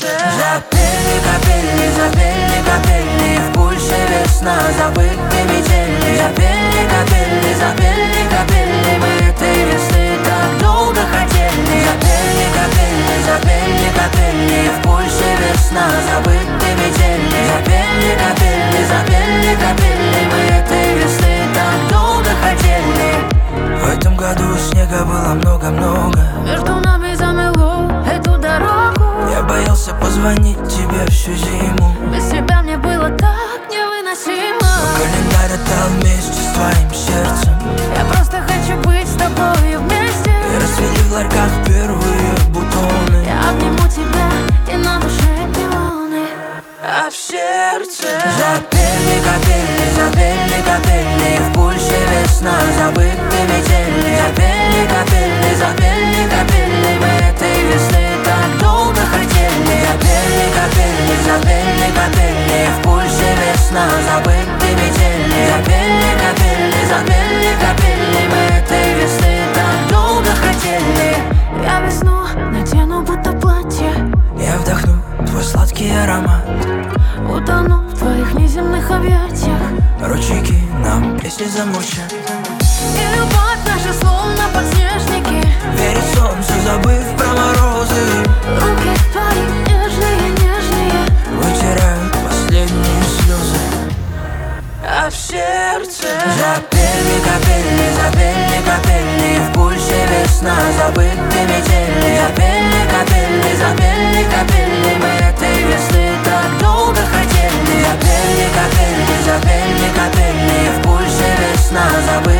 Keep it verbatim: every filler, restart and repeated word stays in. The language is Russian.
Запели капельки, запели капельки, в пульсе весна, забыты метели. Запели капельки, запели капельки, мы этой весны так долго хотели. Запели капельки, запели капельки, в пульсе весна, забыты метели. Запели капельки, запели капельки, мы этой весны так долго хотели. В этом году снега было много-много, между нами замело эту дорогу. я боялся позвонить тебе всю зиму, Без тебя мне было так невыносимо. но календарь отдал вместе с твоим сердцем. Я просто хочу быть с тобой вместе. И расцвели в ларьках первые бутоны. Я обниму тебя, и на душе пионы, А в сердце запели капельки, запели капельки, в пульсе весна, забыты метели. Запели капельки, запели капельки, мы этой весны так долго хотели. Запели капельки, запели капельки, в пульсе весна, забыты метели. Запели капельки, запели капельки, мы этой весны так долго хотели. я весну надену будто платье, Я вдохну твой сладкий аромат, утону в твоих неземных объятиях. ручейки нам песни замурчат. И любовь наша словно подснежники, Верить в солнце, забыв про морозы, руки твои нежные, нежные, вытирают последние слезы. А в сердце запели капельки, запели капельки, в пульсе весна, забыты метели. Запели капельки, запели капельки, мы этой весны так долго хотели. Запели капельки, запели капельки, в пульсе весна, забыты